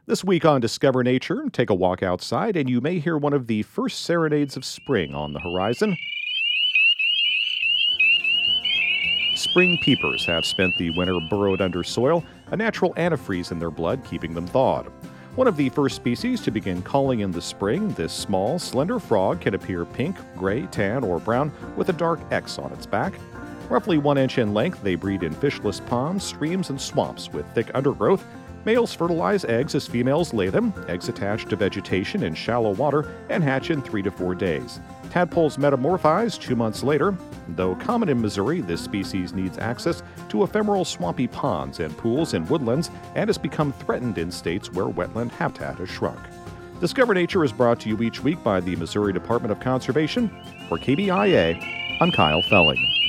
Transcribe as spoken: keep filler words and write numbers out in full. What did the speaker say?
This week on Discover Nature, take a walk outside and you may hear one of the first serenades of spring on the horizon. Spring peepers have spent the winter burrowed under soil, a natural antifreeze in their blood keeping them thawed. One of the first species to begin calling in the spring, this small, slender frog can appear pink, gray, tan, or brown with a dark X on its back. Roughly one inch in length, they breed in fishless ponds, streams, and swamps with thick undergrowth. Males fertilize eggs as females lay them. Eggs attach to vegetation in shallow water and hatch in three to four days. Tadpoles metamorphize two months later. Though common in Missouri, this species needs access to ephemeral swampy ponds and pools in woodlands and has become threatened in states where wetland habitat has shrunk. Discover Nature is brought to you each week by the Missouri Department of Conservation. For K B I A, I'm Kyle Felling.